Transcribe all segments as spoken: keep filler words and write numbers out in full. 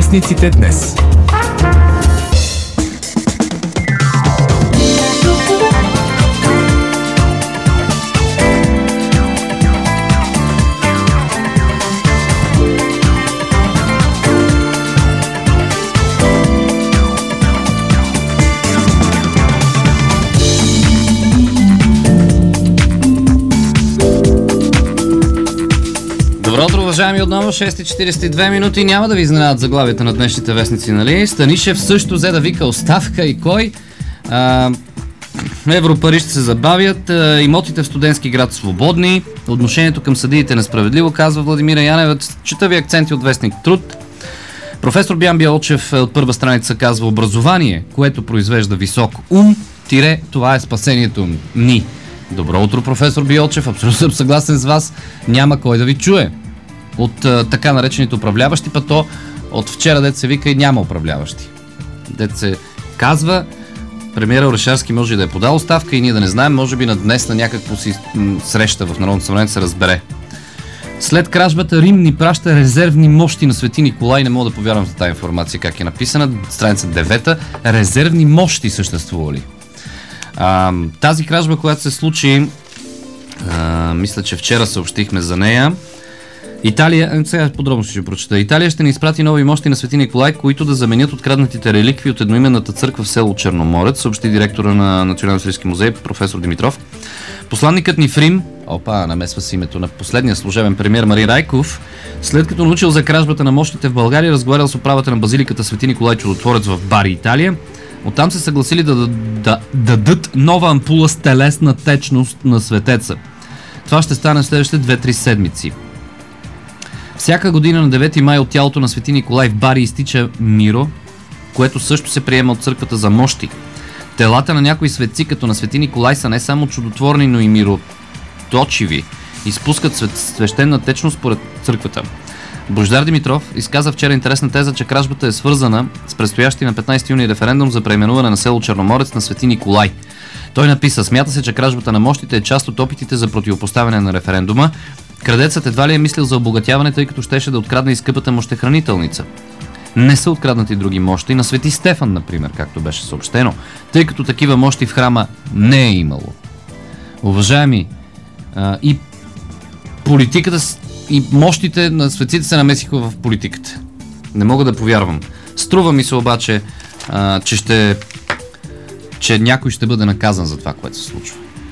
Вестниците днес. Добро утро, уважаеми, отново шест и четирийсет и две минути. Няма да ви изненадат заглавията на днешните вестници, нали? Станишев също взе да вика оставка и кой? А, Европари ще се забавят, а, имотите в Студентски град свободни, отношението към съдиите несправедливо, казва Владимира Янева. Чета ви акценти от вестник Труд. Професор Биян Биолчев от първа страница казва: образование, което произвежда висок ум, тире, това е спасението ни. Добро утро, професор Биолчев, абсолютно съм съгласен с вас, няма кой да ви чуе от а, така наречените управляващи, па то от вчера дет се вика и няма управляващи. Дет се казва, премиера Орешарски може да е подал оставка и ние да не знаем, може би на днес на някакво си м- среща в Народното събрание се разбере. След кражбата Рим ни праща резервни мощи на Свети Николай, не мога да повярвам за тази информация как е написана, страница девета, резервни мощи съществували. А, тази кражба, която се случи, а, мисля, че вчера съобщихме за нея. Италия, сега подробно ще прочета. Италия ще ни изпрати нови мощи на Свети Николай, които да заменят откраднатите реликви от едноименната църква в село Черноморец, съобщи директора на Националния исторически музей, професор Димитров. Посланникът ни в Рим, опа, намесва си името на последния служебен премиер Марин Райков, след като научил за кражбата на мощите в България, разговарял с управата на базиликата Свети Николай Чудотворец в Бари, Италия. Оттам се съгласили да, да, да, да дадат нова ампула с телесна течност на светеца. Това ще стане в следващите две-три седмици. Всяка година на девети май от тялото на Свети Николай в Бари изтича миро, което също се приема от църквата за мощи. Телата на някои светци, като на Свети Николай, са не само чудотворни, но и мироточиви. Изпускат свещена течност според църквата. Божидар Димитров изказа вчера интересна теза, че кражбата е свързана с предстоящи на петнайсети юни референдум за преименуване на село Черноморец на Свети Николай. Той написа: смята се, че кражбата на мощите е част от опитите за противопоставяне на референдума. Крадецът едва ли е мислил за обогатяване, тъй като щеше да открадне и скъпата мощехранителница. Не са откраднати други мощи на Свети Стефан, например, както беше съобщено, тъй като такива мощи в храма не е имало. Уважаеми, а, и политиката и мощите на светците се намесиха в политиката. Не мога да повярвам. Струва ми се обаче, а, че ще че някой ще бъде наказан за това, което се случва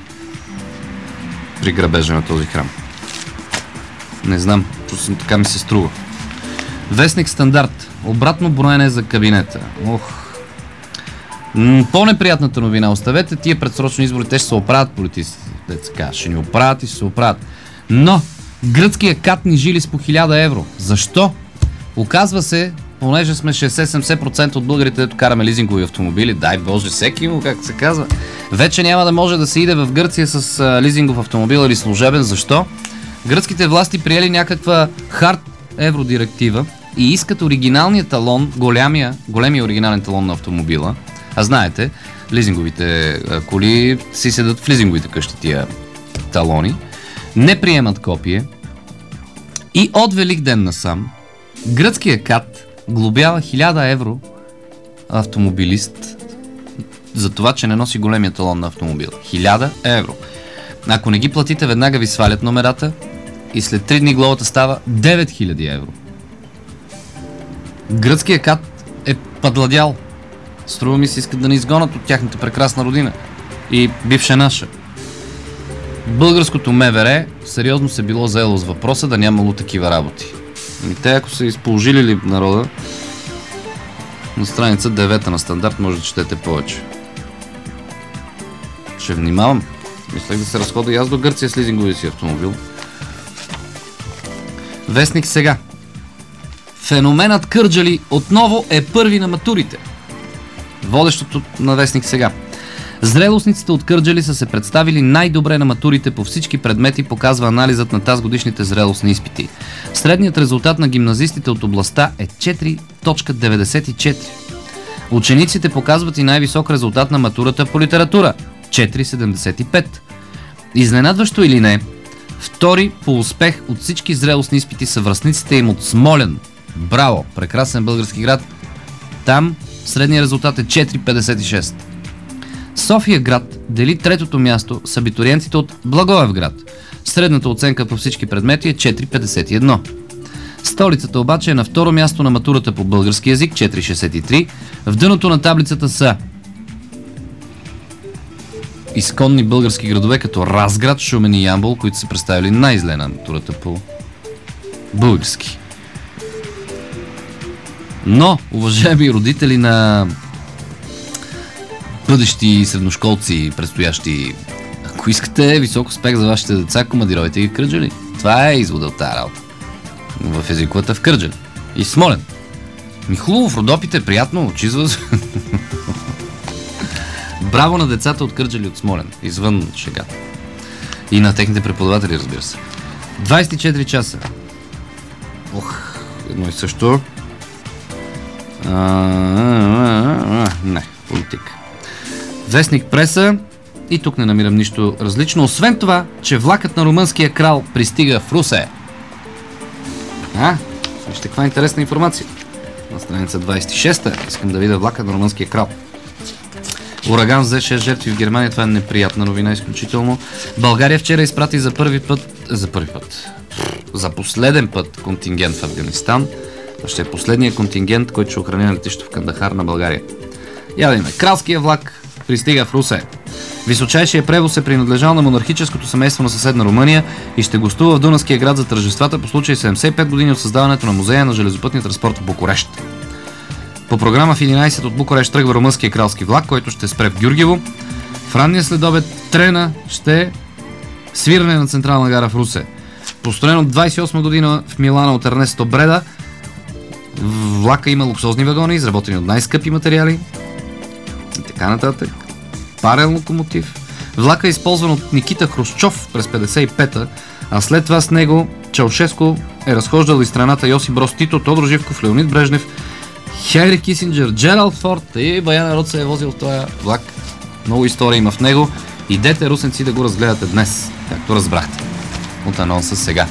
при грабежа на този храм. Не знам, просто така ми се струва. Вестник Стандарт. Обратно броене за кабинета. Ох. М- по-неприятната новина. Оставете тия предсрочни избори, те ще се оправят политиците. Деца, ще ни оправят и ще се оправят. Но гръцкия кат ни жили с по хиляда евро. Защо? Оказва се, понеже сме шейсет-седемдесет процента от българите, дето караме лизингови автомобили, дай Боже, всеки му, как се казва, вече няма да може да се иде в Гърция с а, лизингов автомобил или служебен. Защо? Гръцките власти приели някаква хард евродиректива и искат оригиналния талон, голямия, големия оригинален талон на автомобила. А знаете, лизинговите а, коли си седат в лизинговите къщи тия талони. Не приемат копие и от Великден насам гръцкият кат глобява хиляда евро автомобилист за това, че не носи големия талон на автомобила. хиляда евро. Ако не ги платите, веднага ви свалят номерата и след три дни глобата става девет хиляди евро. Гръцкият кат е падладял. Струва ми се, искат да ни изгонят от тяхната прекрасна родина и бивша наша. Българското МВР сериозно се било заело с въпроса да нямало такива работи. И те, ако са изположили ли народа, на страница девета на Стандарт може да четете повече. Ще внимавам. Мислех да се разхода и аз до Гърция с лизинговия си автомобил. Вестник Сега. Феноменът Кърджали отново е първи на матурите. Водещото на Вестник Сега. Зрелостниците от Кърджали са се представили най-добре на матурите по всички предмети, показва анализът на тазгодишните зрелостни изпити. Средният резултат на гимназистите от областта е четири цяло деветдесет и четири. Учениците показват и най-висок резултат на матурата по литература – четири цяло седемдесет и пет. Изненадващо или не, втори по успех от всички зрелостни изпити са връстниците им от Смолян Браво! Прекрасен български град. Там средният резултат е четири цяло петдесет и шест. София град дели третото място с абитуриентите от Благоевград. Средната оценка по всички предмети е четири цяло петдесет и едно. Столицата обаче е на второ място на матурата по български език, четири цяло шестдесет и три. В дъното на таблицата са изконни български градове като Разград, Шумен и Ямбол, които са представили най-зле на матурата по български. Но, уважаеми родители на бъдещи средношколци, предстоящи, ако искате висок успех за вашите деца, командировайте ги в Кърджали. Това е извода от тази работа. В езиковата в Кърджали. И Смолен. Ми хубаво, в Родопите, приятно, чизва. Браво на децата от Кърджали от Смолен. Извън шегата. И на техните преподаватели, разбира се. двайсет и четири часа. Ох, едно и също. А, а, а, не, политика. Вестник Преса. И тук не намирам нищо различно, освен това, че влакът на румънския крал пристига в Русе. А, вижте каква интересна информация. На страница двайсет и шеста искам да видя влака на румънския крал. Ураган взе шест жертви в Германия. Това е неприятна новина, изключително. България вчера изпрати за първи път, за първи път, за последен път контингент в Афганистан. Това ще е последният контингент, който ще охранява летището в Кандахар на България. Я да видим. Кралския влак пристига в Русе. Височайшия превоз е принадлежал на монархическото семейство на съседна Румъния и ще гостува в Дунавския град за тържествата по случай седемдесет и пет години от създаването на музея на железопътния транспорт в Букурещ. По програма в единайсет от Букурещ тръгва румънския кралски влак, който ще спре в Гюргево. В ранния следобед трена ще е свиране на централна гара в Русе. Построен от двайсет и осма година в Милано от Ернесто Бреда, влака има луксозни вагони, изработени от най-скъпи материали и така нататък. Парен локомотив. Влака е използван от Никита Хрушчов през петдесет и пета, а след това с него Чаушеско е разхождал из страната Йосип Брос Тито, Тодор Живков, Леонид Брежнев, Хенри Кисинджер, Джералд Форд и бая народ се е возил в този влак. Много история има в него. Идете, русенци, да го разгледате днес, както разбрахте от анонса сега.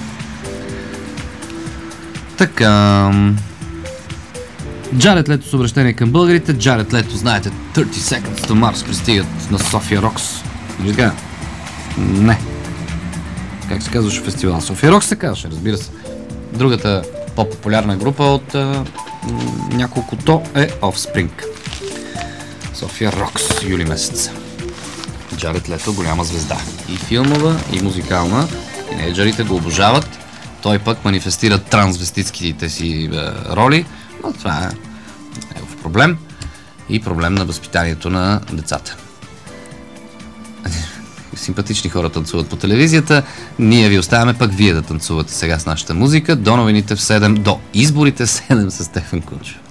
Така... Джаред Лето с обращение към българите. Джаред Лето, знаете, трийсет Seconds to Mars пристигат на София Рокс. Вижда? Не. Как се казваше фестивал? София Рокс се казваше, разбира се. Другата по-популярна група от а, няколкото е Offspring. София Рокс, юли месец. Джаред Лето, голяма звезда. И филмова, и музикална. Тинейджърите го обожават. Той пък манифестира трансвеститските си е, роли. Но това е негов проблем и проблем на възпитанието на децата. Симпатични хора танцуват по телевизията. Ние ви оставяме пък вие да танцувате сега с нашата музика. До новините в седем, до изборите в седем с Стефан Кунчев.